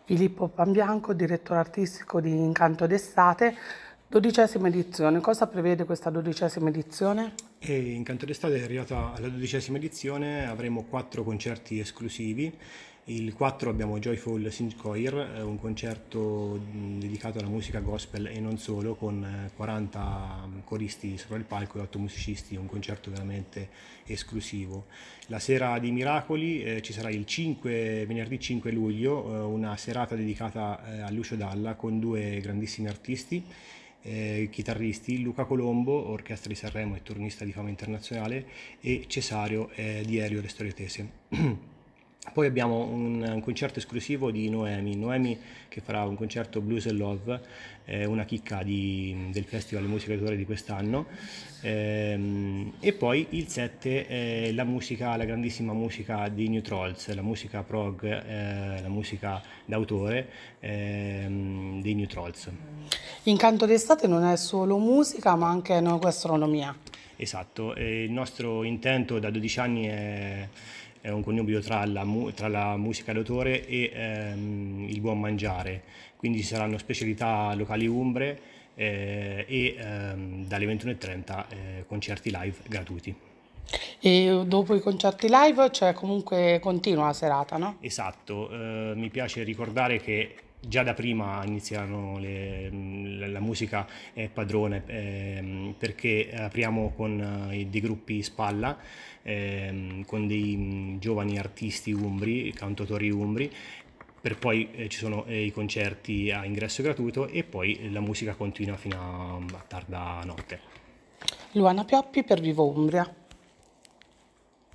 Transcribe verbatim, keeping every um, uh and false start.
Filippo Pambianco, direttore artistico di Incanto d'Estate, dodicesima edizione. Cosa prevede questa dodicesima edizione? E Incanto d'Estate è arrivata alla dodicesima edizione, avremo quattro concerti esclusivi. Il quattro abbiamo Joyful Sinchoir, eh, un concerto mh, dedicato alla musica gospel e non solo, con eh, quaranta coristi sopra il palco e otto musicisti, un concerto veramente esclusivo. La sera di Miracoli eh, ci sarà il cinque, venerdì cinque luglio, eh, una serata dedicata eh, a Lucio Dalla con due grandissimi artisti, eh, chitarristi, Luca Colombo, Orchestra di Sanremo e turnista di fama internazionale, e Cesario eh, di Elio Le Storie Tese. Poi abbiamo un, un concerto esclusivo di Noemi, Noemi che farà un concerto Blues and Love, eh, una chicca di- del Festival di Musica d'autore di quest'anno. Ehm, e poi il sette, eh, la musica, la grandissima musica di New Trolls, la musica prog, eh, la musica d'autore ehm, dei New Trolls. Incanto d'Estate non è solo musica, ma anche enogastronomia. Esatto, e il nostro intento da dodici anni è, è un connubio tra la, mu- tra la musica d'autore e ehm, il buon mangiare, quindi ci saranno specialità locali umbre eh, e ehm, dalle ventuno e trenta eh, concerti live gratuiti. E dopo i concerti live c'è comunque continua la serata, no? Esatto, eh, mi piace ricordare che già da prima iniziano le- la, la musica è padrone, ehm, perché apriamo con eh, dei gruppi spalla, ehm, con dei mm, giovani artisti umbri, cantautori umbri, per poi eh, ci sono eh, i concerti a ingresso gratuito e poi la musica continua fino a, a tarda notte. Luana Pioppi per Vivo Umbria.